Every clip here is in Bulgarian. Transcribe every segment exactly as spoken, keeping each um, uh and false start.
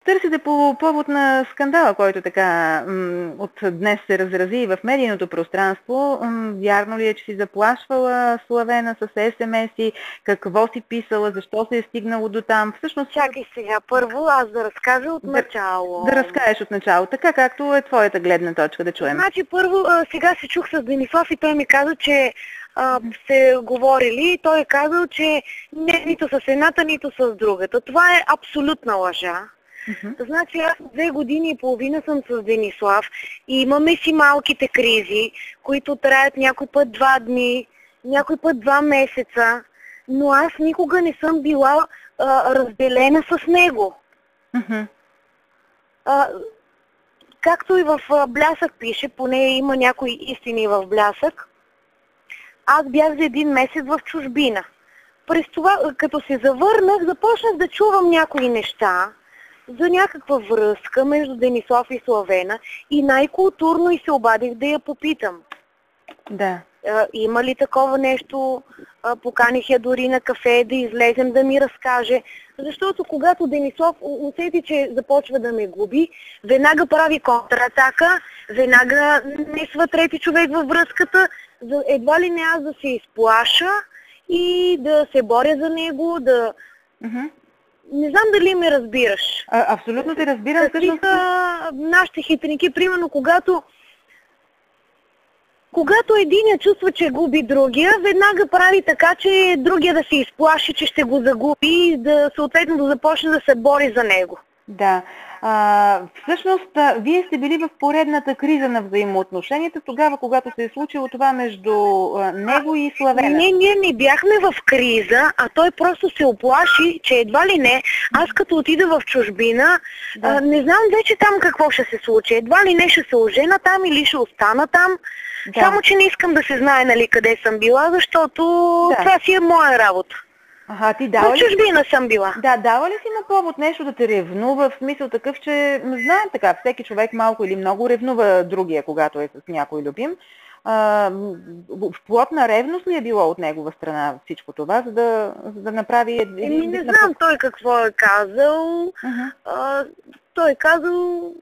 търсите по повод на скандала, който така от днес се разрази в медийното пространство. Вярно ли е, че си заплашвала Славена с ес ем ес-и? Какво си писала? Защо се е стигнало до там? Всъщност, чакай сега първо аз да разкажа от начало. Да, да разкажеш от начало, така както е твоята гледна точка, да чуем. Значи първо, сега се чух с Денислав и той ми каза, че а, сте говорили и той е казал, че не нито с едната, нито с другата. Това е абсолютна лъжа. Uh-huh. Значи аз две години и половина съм с Денислав и имаме си малките кризи, които траят някой път два дни, някой път два месеца, но аз никога не съм била а, разделена с него. Uh-huh. А, както и в а, Блясък пише, поне има някои истини в Блясък, аз бях за един месец в чужбина. През това, като се завърнах, започнах да чувам някои неща за някаква връзка между Денислав и Славена и най-културно и се обадих да я попитам. Да. А, има ли такова нещо? А, поканих я дори на кафе да излезем да ми разкаже. Защото когато Денислав усети, че започва да ме губи, веднага прави контратака, веднага несва трети човек във връзката, едва ли не аз да се изплаша и да се боря за него, да... Uh-huh. Не знам дали ме разбираш. А, абсолютно те разбирам. Какви са нашите хитринки? Примерно, когато когато единия чувства, че губи другия, веднага прави така, че другия да се изплаши, че ще го загуби и да съответно да започне да се бори за него. Да. А, всъщност, а, вие сте били в поредната криза на взаимоотношенията тогава, когато се е случило това между а, него и Славена. Не, ние не бяхме в криза, а той просто се оплаши, че едва ли не, аз като отида в чужбина, да. а, не знам вече там какво ще се случи. Едва ли не ще се ожена там или ще остана там. Да. Само, че не искам да се знае, нали, къде съм била, защото да. Това си е моя работа. Аха, ти дава ли... чужбина съм била. Да, дава ли си на повод нещо да те ревнува, в смисъл такъв, че знаем така, всеки човек малко или много ревнува другия, когато е с някой любим. А, в плотна ревност ли е било от негова страна всичко това, за да, за да направи... Еми, не знам той какво е казал. Uh-huh. А, той е казал...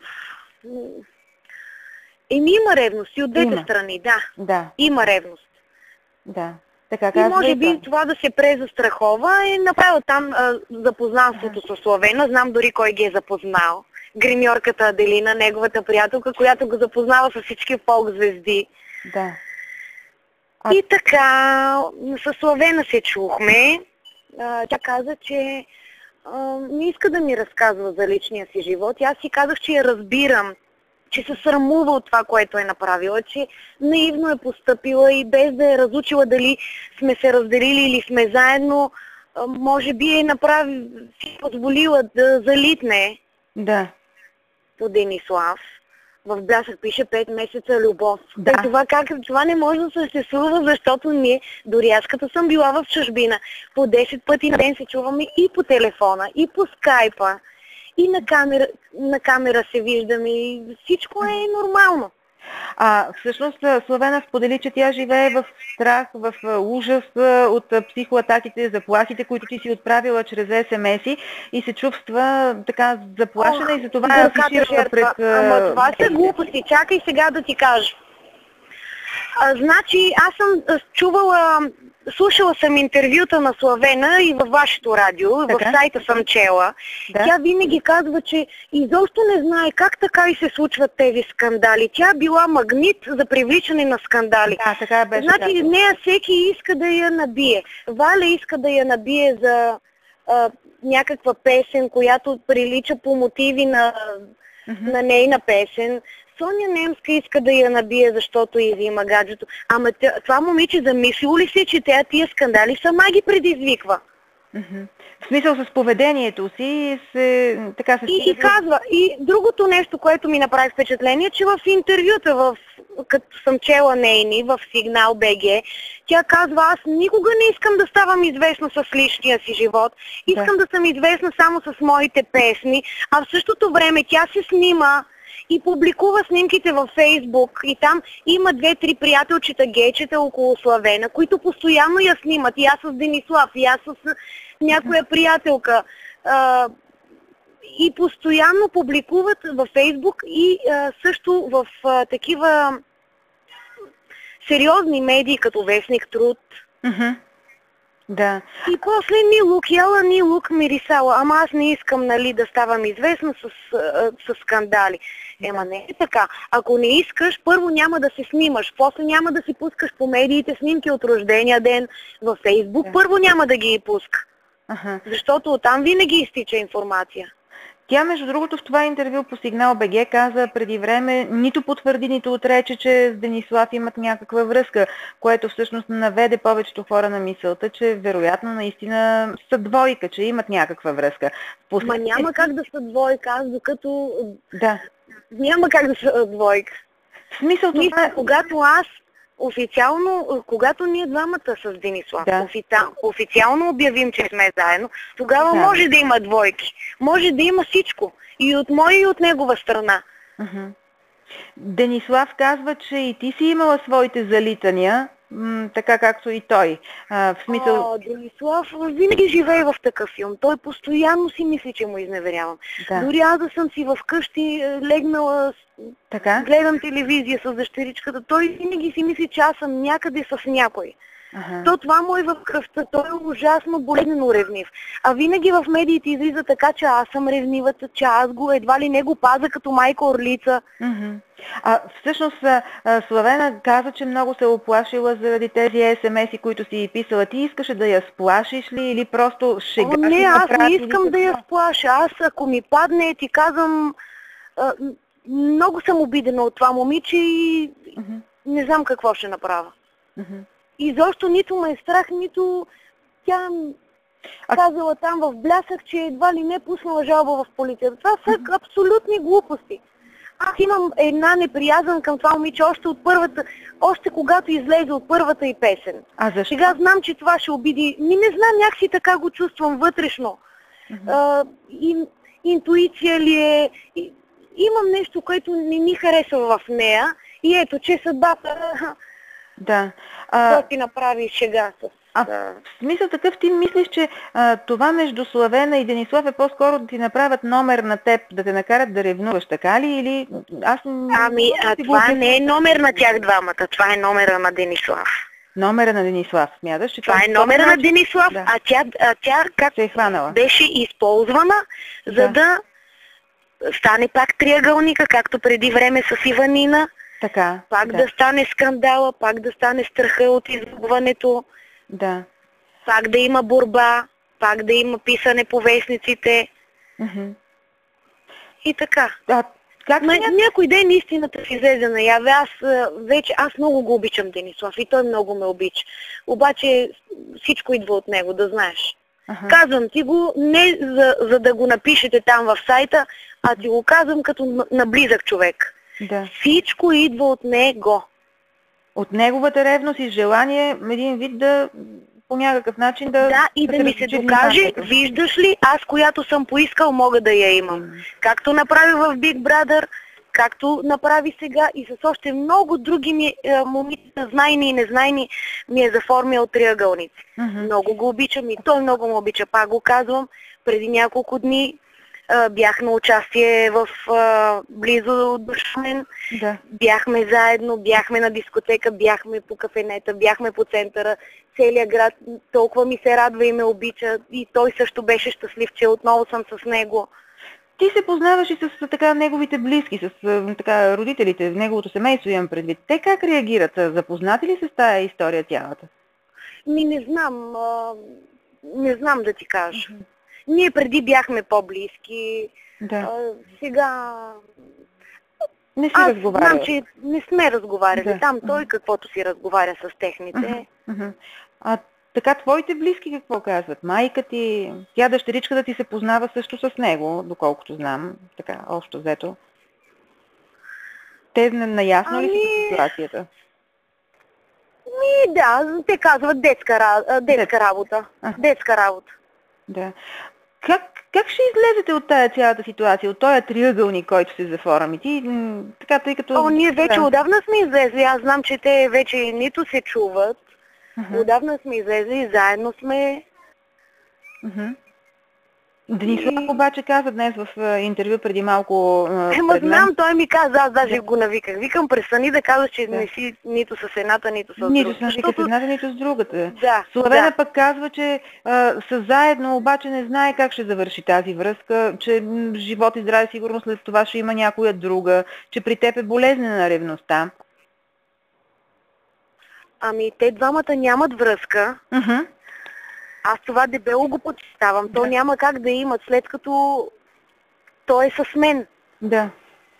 Еми, има ревност и от двете има. страни, да. Да. Има ревност. Да. Така, и може би това да се презастрахова е направил там а, запознанството ага. с Славена. Знам дори кой ги е запознал. Гримьорката Аделина, неговата приятелка, която го запознава с всички фолк звезди. Да. А... И така, с Славена се чухме. А, тя каза, че а, не иска да ми разказва за личния си живот. И аз си казах, че я разбирам, че се срамува от това, което е направила, че наивно е постъпила и без да е разучила дали сме се разделили или сме заедно, може би е направи, си позволила да залитне да. По Денислав. В Блясък пише пет месеца любов. Да. И това, как, това не може да съществува, защото ние, дори аз като съм била в чужбина, по десет пъти на ден се чуваме и по телефона, и по скайпа. И на камера, на камера се виждаме и всичко е нормално. А всъщност Славена сподели, че тя живее в страх, в ужас от психоатаките, заплахите, които ти си отправила чрез ес ем ес-и и се чувства така заплашена и за това да афишира пред... Ама това са глупости. Чакай сега да ти кажа. А, значи аз съм чувала, слушала съм интервюта на Славена и във вашето радио, така? В сайта съм чела. Да? Тя винаги казва, че изобщо не знае как така и се случват тези скандали. Тя била магнит за привличане на скандали. Да, така беше. Значи да. Нея всеки иска да я набие. Валя иска да я набие за а, някаква песен, която прилича по мотиви на, mm-hmm. на нейна песен. Соня Немска иска да я набие, защото и взима гаджето. Ама това момиче замислило ли се, че тя тия скандали сама ги предизвиква? Mm-hmm. В смисъл с поведението си се... така се... И, и казва, и другото нещо, което ми направи впечатление, че в интервюта, в, като съм чела нейни, в Сигнал БГ, тя казва, аз никога не искам да ставам известна с личния си живот. Искам да, да съм известна само с моите песни, а в същото време тя се снима и публикува снимките във Фейсбук и там има две-три приятелчета, гейчета около Славена, които постоянно я снимат. И аз с Денислав, и аз с някоя приятелка. А, и постоянно публикуват във Фейсбук и а, също в а, такива сериозни медии, като Вестник Труд. Mm-hmm. Да. И после ни лук яла, ни лук мирисала. Ама аз не искам, нали, да ставам известна с, а, с скандали. Ема не е така. Ако не искаш, първо няма да се снимаш, после няма да си пускаш по медиите снимки от рождения ден във Фейсбук, да. Първо няма да ги пуска. Ага. Защото оттам винаги изтича информация. Тя, между другото, в това интервю по Сигнал БГ каза преди време, нито потвърди, нито отрече, че с Денислав имат някаква връзка, което всъщност наведе повечето хора на мисълта, че вероятно наистина са двойка, че имат някаква връзка. Послед... Ма няма как да са двойка, аз докато... Да. Няма как да са двойка. В смисъл това... Мисля, когато аз официално, когато ние двамата с Денислав да. официал, официално обявим, че сме заедно, тогава да. Може да има двойки. Може да има всичко. И от моя, и от негова страна. Uh-huh. Денислав казва, че и ти си имала своите залитания, м- така както и той. А, в смисъл... О, Денислав винаги живее в такъв филм. Той постоянно си мисли, че му изневерявам. Да. Дори аз да съм си в къщи легнала, така? Гледам телевизия с дъщеричката, той винаги си мисли, че аз съм някъде с някой. Ага. То това му е в кръвта, той е ужасно болезнено ревнив. А винаги в медиите излиза така, че аз съм ревнивата, че аз го едва ли не го паза като майка орлица. Uh-huh. А всъщност Славена каза, че много се оплашила заради тези ес ем ес-и, които си писала. Ти искаше да я сплашиш ли или просто шега? О, не, аз не искам да я сплаша. Аз ако ми падне, ти казвам, а, много съм обидена от това момиче и uh-huh. не знам какво ще направя. Uh-huh. И защо нито ме е страх, нито тя а... казала там в блясък, че едва ли не пуснала жалба в полицията. Това са mm-hmm. абсолютни глупости. Аз имам една неприязън към това момиче още от първата, още когато излезе от първата и песен. А защо? Сега знам, че това ще обиди. Ми не знам, някакси така го чувствам вътрешно. Mm-hmm. А, и, интуиция ли е? И, имам нещо, което не ми харесва в нея. И ето, че съдбата... Да. А, да ти направи шега с... А в смисъл такъв ти мислиш, че а, това между Славена и Денислав е по-скоро да ти направят номер на теб, да те накарат да ревнуваш, така ли? Или... Аз... Ами, а това го... не е номер на тях двамата, това е номера на Денислав. Номера на Денислав, смяташ? Че това е номера на Денислав, да. а тя, а тя как се е хванала. Беше използвана, за да. да стане пак триъгълника, както преди време с Иванина. Така, пак да. да стане скандала, пак да стане страха от изгубването, да. Пак да има борба, пак да има писане по вестниците. Mm-hmm. И така. А, как Ма, някой ден истината си излезе наяве. Аз вече, аз много го обичам Денислав и той много ме обича. Обаче всичко идва от него, да знаеш. Uh-huh. Казвам ти го не за, за да го напишете там в сайта, а ти го казвам като наблизък човек. Да. Всичко идва от него. От неговата ревност и желание един вид да по някакъв начин да... Да, и да, да ми се докаже, виждаш ли, аз която съм поискал мога да я имам. Mm. Както направи в Big Brother, както направи сега и с още много други ми, е, момичета, знайни и незнайни, ми е заформял триъгълници. Mm-hmm. Много го обичам и той много му обича, пак го казвам. Преди няколко дни бях на участие в а, близо до Шумен. Да. Бяхме заедно, бяхме на дискотека, бяхме по кафенета, бяхме по центъра. Целият град толкова ми се радва и ме обича. И той също беше щастлив, че отново съм с него. Ти се познаваш и с така неговите близки, с така родителите, неговото семейство имам предвид. Те как реагират? Запознати ли се с тая история цялата? Ми не знам. А, не знам да ти кажа. Uh-huh. Ние преди бяхме по-близки, да. а, сега... Не си Аз разговаряла. знам, че не сме разговаряли. Да. Там той каквото си разговаря с техните. Uh-huh. Uh-huh. А така твоите близки какво казват? Майка ти, тя дъщеричката ти се познава също с него, доколкото знам, така, общо взето. Те наясно ами... ли си с ситуацията? Ми да, те казват детска, детска Дет... работа. А. Детска работа. Да. Как, как ще излезете от тая цялата ситуация, от този триъгълник, който се заформи? Ти, м- така, тъй като... О, ние вече да. Отдавна сме излезли. Аз знам, че те вече нито се чуват. Uh-huh. Отдавна сме излезли и заедно сме. Uh-huh. Денислав И... обаче каза днес в а, интервю преди малко а, Ема пред мен. знам, той ми каза, аз даже Да. го навиках. Викам, престани да казваш, че Да. не си нито с едната, нито с Нито другата. с нито с Защото... едната, нито с другата. Да, Славена да. пък казва, че а, са заедно, обаче не знае как ще завърши тази връзка, че м, живот и здраве сигурно след това ще има някоя друга, че при теб е болезнена ревността. Ами, те двамата нямат връзка. Uh-huh. Аз това дебело го подчертавам. Да. То няма как да имат, след като той е с мен. Да.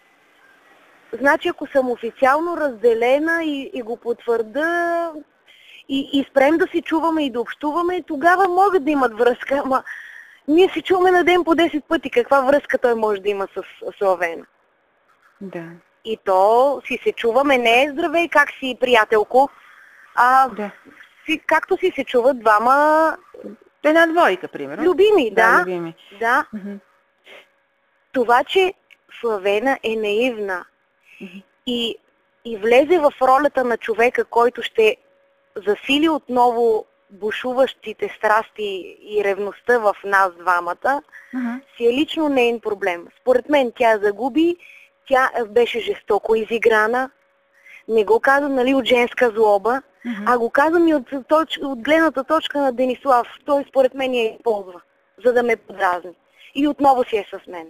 Значи, ако съм официално разделена и, и го потвърда и, и спрем да си чуваме и да общуваме, тогава могат да имат връзка. Ама ние си чуваме на ден по десет пъти. Каква връзка той може да има с Славена? Да. И то си се чуваме не здравей, как си, приятелко, а Да. си, както си се чуват двама Една двойка, примерно. любими. Да, Да, любими. да. Uh-huh. Това, че Славена е наивна Uh-huh. и, и влезе в ролята на човека, който ще засили отново бушуващите страсти и ревността в нас двамата, Uh-huh. си е лично нейн проблем. Според мен тя загуби, тя беше жестоко изиграна, не го казвам, нали, от женска злоба, Uh-huh. а го казвам и от, точ, от гледната точка на Денислав. Той според мен я използва, за да ме подразни. И отново си е с мен.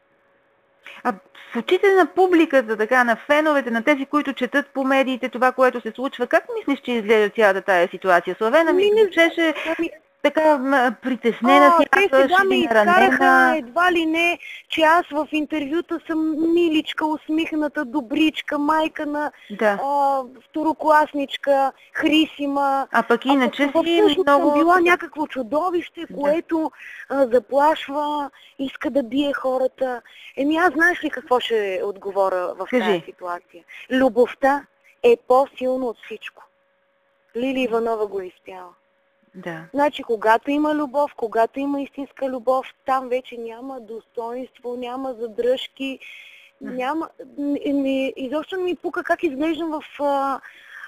А в очите на публиката, така, на феновете, на тези, които четат по медиите това, което се случва, как мислиш, че изглежда цялата тая ситуация? Славена ми Ми, звучеше Ами, така м, притеснена О, си, те сега ме или изкараха наранена. едва ли не, че аз в интервюта съм миличка, усмихната, добричка, майка на Да. а, второкласничка, Хрисима. А пък иначе А пък си всъщност много... съм била някакво чудовище, Да. което а, заплашва, иска да бие хората. Еми аз знаеш ли какво ще отговоря в Кажи. тази ситуация? Любовта е по-силно от всичко. Лили Иванова го е изпяла. Да. Значи, когато има любов, когато има истинска любов, там вече няма достоинство, няма задръжки, няма... Ми, изобщо не ми пука как изглеждам в, а,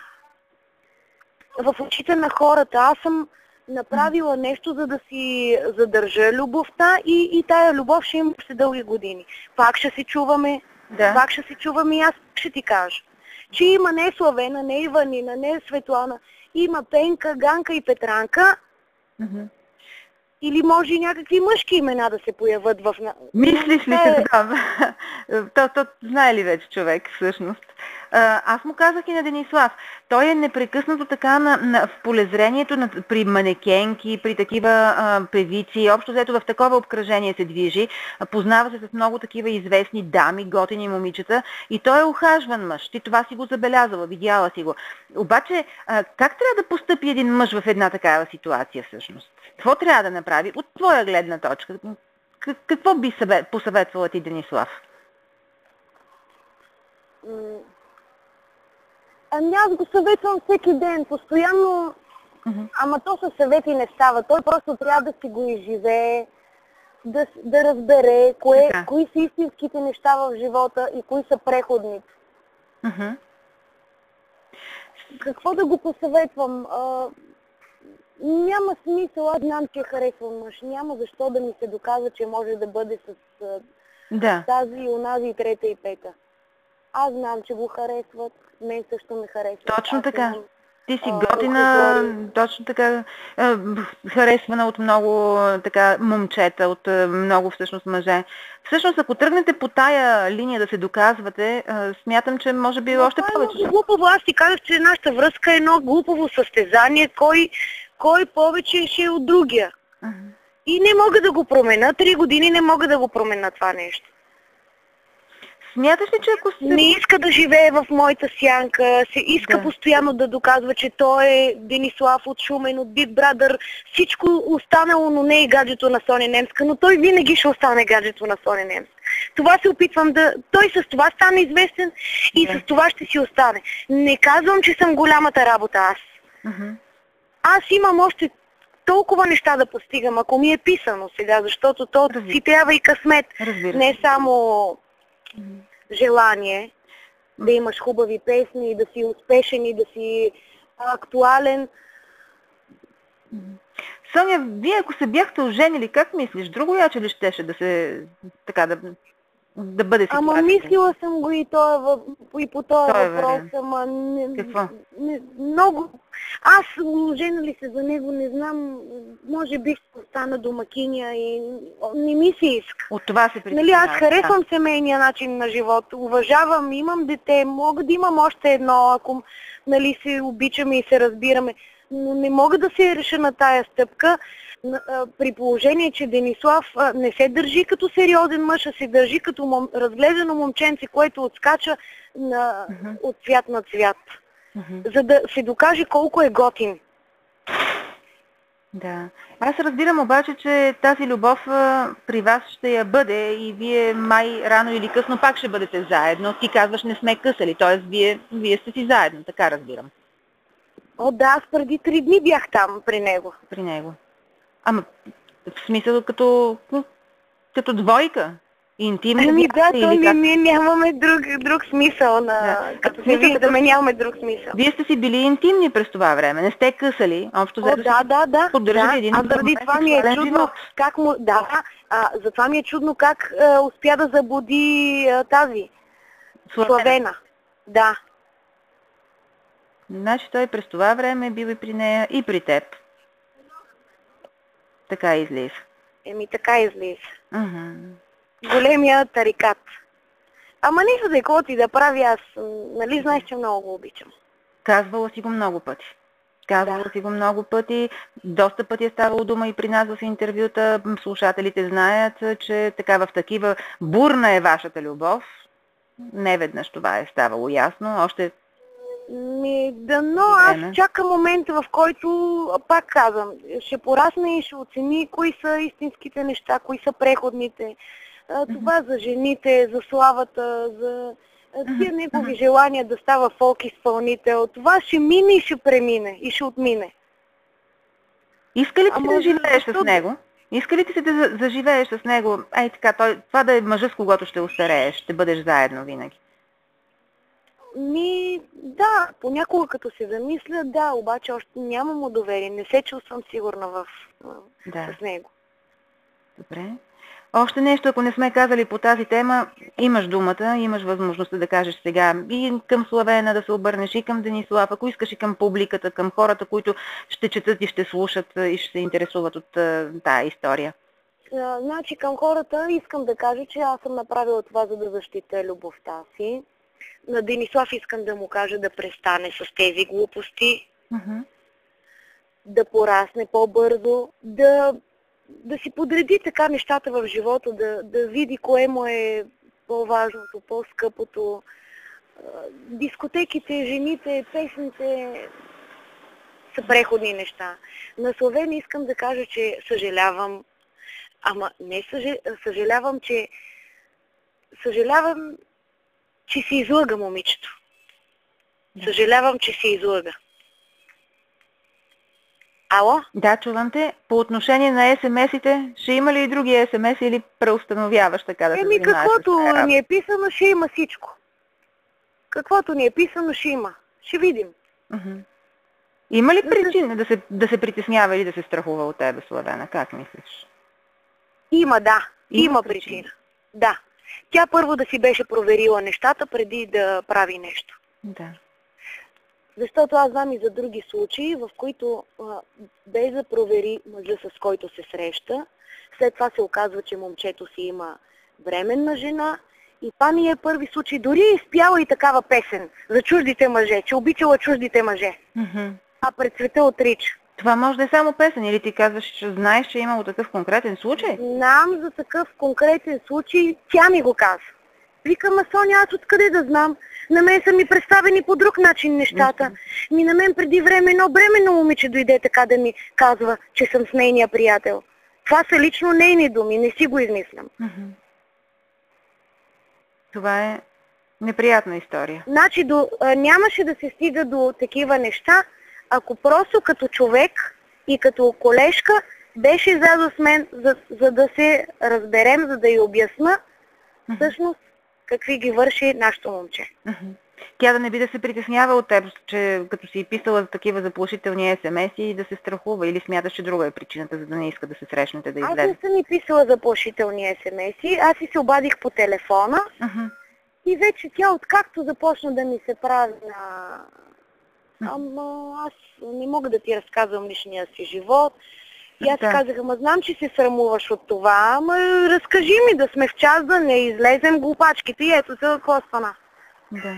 в очите на хората. Аз съм направила нещо, за да си задържа любовта и, и тая любов ще има още дълги години. Пак ще се чуваме, Да. пак ще се чуваме и аз ще ти кажа, че има не Славена, не Иванина, не Светлана, има Пенка, Ганка и Петранка, Мгм. или може и някакви мъжки имена да се появят в... на- Мислиш ли Това се е- така? то, то знае ли вече човек всъщност? А, аз му казах и на Денислав. Той е непрекъснато така на, на, в полезрението на, при манекенки, при такива а, певици. Общо взето в такова обкръжение се движи. А, познава се с много такива известни дами, готини момичета. И той е ухажван мъж. Ти това си го забелязала, видяла си го. Обаче, а, как трябва да постъпи един мъж в една такава ситуация всъщност? Какво трябва да направи от твоя гледна точка? Какво би посъветвала ти, Денислав? М, Ами аз го съветвам всеки ден, постоянно, Мгм. ама то със съвети не става. Той просто трябва да си го изживее, да, с- да разбере кое, Така. кои са истинските неща в живота и кои са преходни. Мгм. Какво да го посъветвам? А, няма смисъл, аз знам, че харесвам мъж. Няма защо да ми се доказва, че може да бъде с а, Да. тази, онази, трета и пета. Аз знам, че го харесват, мен също ме харесват. Точно Аз така. имам, Ти си а, готина, ухажори. точно така, а, харесвана от много а, така момчета, от а, много всъщност мъже. Всъщност, ако тръгнете по тая линия да се доказвате, а, смятам, че може би Но още това е повече. много глупаво. Аз ти казах, че нашата връзка е едно глупово състезание, кой, кой повече ще е от другия. Мгм. И не мога да го променя. Три години не мога да го променя това нещо. Смяташ ли, че ако се... Не иска да живее в моята сянка, се иска Да. постоянно да доказва, че той е Денислав от Шумен, от Big Brother, всичко останало, но не и гаджето на Соня Немска, но той винаги ще остане гаджето на Соня Немска. Това се опитвам да... Той с това стане известен и Да. с това ще си остане. Не казвам, че съм голямата работа аз. Мгм. Аз имам още толкова неща да постигам, ако ми е писано сега, защото то Разбира. си трябва и късмет. Разбира се. Не само Мгм. желание да имаш хубави песни, да си успешен и да си актуален. Соня, вие ако се бяхте оженили, как мислиш? Друго яче ли щеше да се, така да, да бъде ситуацията? Ама мислила съм го и, това, въп... и по този Той е въпрос, вариант. ама не, Какво? не, много... Аз, оженили се за него, не знам, може би ще остана домакиня и не ми се иска. От това се притесняваш. Нали, аз харесвам семейния начин на живот, уважавам, имам дете, мога да имам още едно, ако нали, се обичаме и се разбираме, но не мога да се реша на тая стъпка, при положение, че Денислав не се държи като сериозен мъж, а се държи като мом... разглеждано момченце, което отскача на... uh-huh. от цвят на цвят, uh-huh. за да се докаже колко е готин. Да. Аз разбирам обаче, че тази любов а, при вас ще я бъде и вие май рано или късно пак ще бъдете заедно. Ти казваш, не сме късали, т.е. вие, вие сте си заедно, така разбирам. О, да, аз преди три дни бях там при него. При него. Ама, в смисъл като, като двойка? Интимно? Ами да, то или не, как? ние нямаме друг, друг смисъл. На... Да. Като се виждаме, нямаме друг смисъл. Вие сте си били интимни през това време, не сте късали. Общо О, да, да, да. поддържали да. един а заради това ми е чудно живот. как му... Да, а, затова ми е чудно как а, успя да заблуди а, тази Славена. Славена. Да. Значи той през това време е бил и при нея, и при теб. Така излиза. Еми така излиза. Uh-huh. Големия тарикат. Ама нищо да е каквото и да прави, аз, нали знаеш, че много го обичам. Казвала си го много пъти. Казвала Да. си го много пъти. Доста пъти е ставало дума и при нас в интервюта. Слушателите знаят, че така в такива бурна е вашата любов. Неведнъж това е ставало ясно. Още Ми, да, но аз чакам момента, в който, пак казвам, ще порасне и ще оцени кои са истинските неща, кои са преходните. Това за жените, за славата, за тия негови желания да става фолк изпълнител. Това ще мине и ще премине и ще отмине. Иска ли ти Ама, да живееш защо... с него? Иска ли ти се да заживееш с него? Ай така, той, това да е мъжът, с когото ще остарееш, ще бъдеш заедно винаги. Ми, да, понякога като се замисля, да, обаче още нямам удоверие, не се чувствам сигурна в, да. с него. Добре. Още нещо, ако не сме казали по тази тема, имаш думата, имаш възможността да кажеш сега и към Славена да се обърнеш, и към Денислав, ако искаш и към публиката, към хората, които ще четат и ще слушат и ще се интересуват от тази история. А, значи към хората искам да кажа, че аз съм направила това, за да защитя любовта си. На Денислав искам да му кажа да престане с тези глупости, uh-huh. да порасне по-бързо, да, да си подреди така нещата в живота, да, да види кое му е по-важното, по-скъпото. Дискотеките, жените, песните са преходни неща. На Славена искам да кажа, че съжалявам, ама не съжалявам, че съжалявам, че си излъга момичето. Да. Съжалявам, че си излъга. Ало? Да, чувам те. По отношение на ес ем ес-ите, ще има ли и други ес ем ес или преустановяваш така да се Еми, занимаваш? каквото ни е писано, ще има всичко. Каквото ни е писано, ще има. Ще видим. Uh-huh. Има ли причина да се, да се притеснява или да се страхува от тебе, Славена? Как мислиш? Има, да. Има, има причина. причина. Да. Тя първо да си беше проверила нещата, преди да прави нещо. Да. Защото аз знам и за други случаи, в които а, без да провери мъжа, с който се среща, след това се оказва, че момчето си има временна жена. И това ми е първи случай. Дори е изпяла и такава песен за чуждите мъже, че обичала чуждите мъже. Mm-hmm. А пред света отрича. Това може да е само песен или ти казваш, че знаеш, че е имало такъв конкретен случай? Знам за такъв конкретен случай, тя ми го каза. Викам, Соня, аз откъде да знам? На мен са ми представени по друг начин нещата. Mm-hmm. Ми на мен преди време едно бременно момиче дойде така да ми казва, че съм с нейния приятел. Това са лично нейни думи, не си го измислям. Mm-hmm. Това е неприятна история. Значи до, а, нямаше да се стига до такива неща, ако просто като човек и като колежка беше заедно с мен, за, за да се разберем, за да й обясна всъщност какви ги върши нашето момче. Uh-huh. Тя да не би да се притеснява от теб, че като си писала за такива заплашителни ес ем ес-и и да се страхува, или смяташ, че друга е причината, за да не иска да се срещнете, да Аз излезе? не съм ни писала заплашителни ес ем ес-и, аз и се обадих по телефона Uh-huh. и вече тя откакто започна да ми се прави на... Ама аз не мога да ти разказвам личния си живот. И аз Да. казах, ама знам, че се срамуваш от това, ама разкажи ми да сме в час, да не излезем глупачките и ето се какво стана. Да.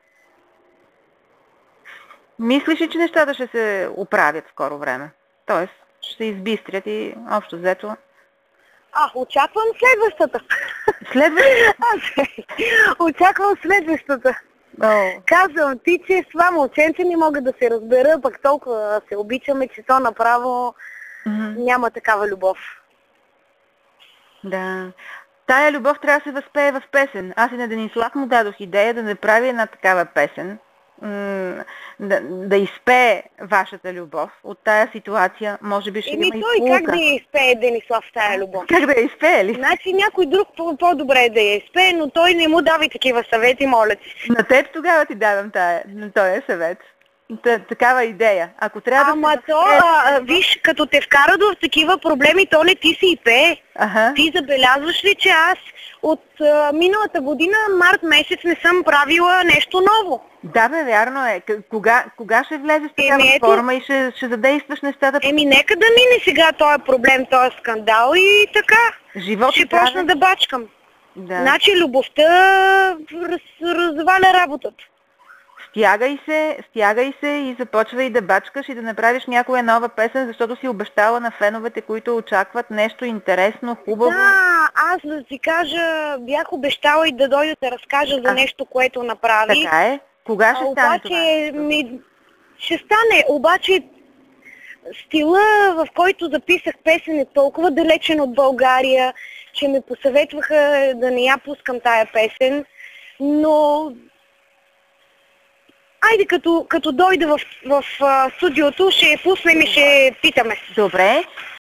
Мислиш ли, че нещата ще се оправят в скоро време? Тоест, ще се избистрят и общо взето... А, очаквам следващата. Следващата? Аз очаквам следващата. О, Казвам ти, че с това момченце не мога да се разбера, пък толкова се обичаме, че то направо мгм. няма такава любов. Да. Тая любов трябва да се възпее в песен. Аз и на Денислав му дадох идея да направи една такава песен, м, да, да изпее вашата любов от тая ситуация. Може би ще Еми има и той как полука. да я изпее Денислав в тая любов? Как да я изпее ли? Значи някой друг по- по-добре е да я изпее, но той не му дава и такива съвети, моля ти. На теб тогава ти давам тая, този съвет. Та, такава идея. Ако трябва Ама да се то, възпее... а, виж, като те вкарат в такива проблеми, то не ти си и пее. Ага. Ти забелязваш ли, че аз от а, миналата година, март месец, не съм правила нещо ново? Да, бе, вярно е. К- Кога, кога ще влезеш в такава Еми, ето- форма и ще, ще задействаш нещата? Еми, нека да мине сега този проблем, този скандал и така. Живот Ще и здраве. почна да бачкам. Да. Значи любовта раз, разваля работата. Стягай се, стягай се и започвай да бачкаш и да направиш някоя нова песен, защото си обещала на феновете, които очакват нещо интересно, хубаво. Да, аз да ти кажа, бях обещала и да дойда да разкажа за А, нещо, което направи. Така е. Кога ще А, стане обаче, това? ми, ще стане, обаче стила, в който записах песен е толкова далечен от България, че ме посъветваха да не я пускам тая песен, но айде като, като дойда в, в, в студиото, ще я пуснем и ще питаме. Добре.